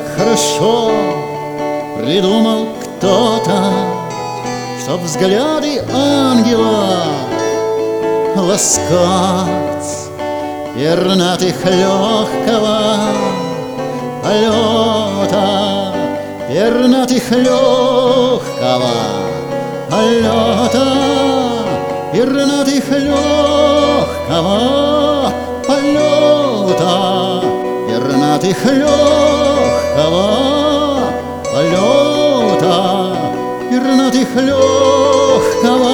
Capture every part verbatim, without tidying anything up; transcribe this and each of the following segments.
хорошо придумал кто-то, чтоб взгляды ангела ласкать пернатых легкого полета, пернатых легкого полета, пернатых легкого полета, пернатых легкого полета, пернатых легкого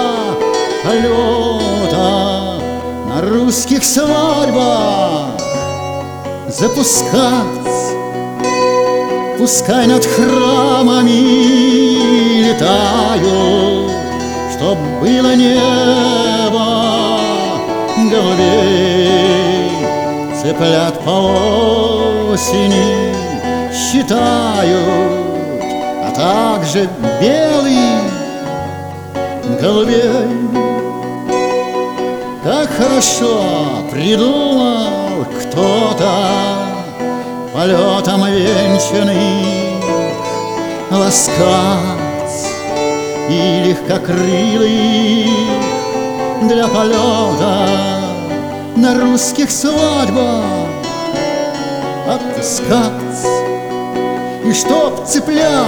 полета. На русских свадьбах запускать, пускай над храмами летают, чтоб было небо голубей. Цыплят по осени считают, а также белых голубей. Как хорошо придумал кто-то полетом венчанный ласкать и легкокрылых для полета на русских свадьбах отпускать. И чтоб цыплят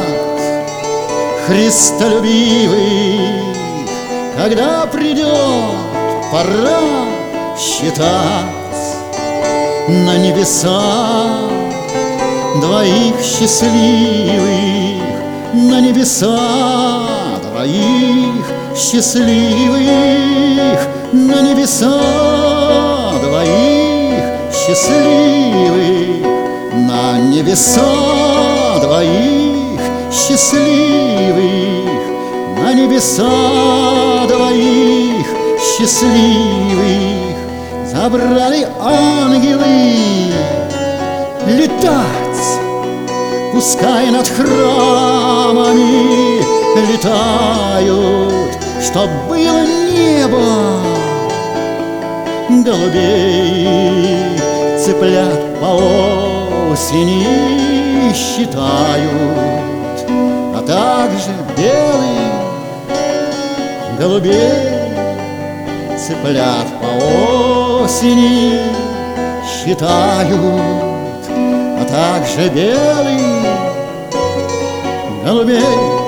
христолюбивых, когда придет пора считать, на небеса двоих счастливых, на небеса двоих счастливых, на небеса двоих счастливых, на небеса двоих счастливых, на небеса двоих счастливых. Забрали ангелы летать, пускай над храмами летают, чтоб было небо голубей. Цыплят по осени считают, а также белых голубей. Цыплят по осени считают, а также белых голубей.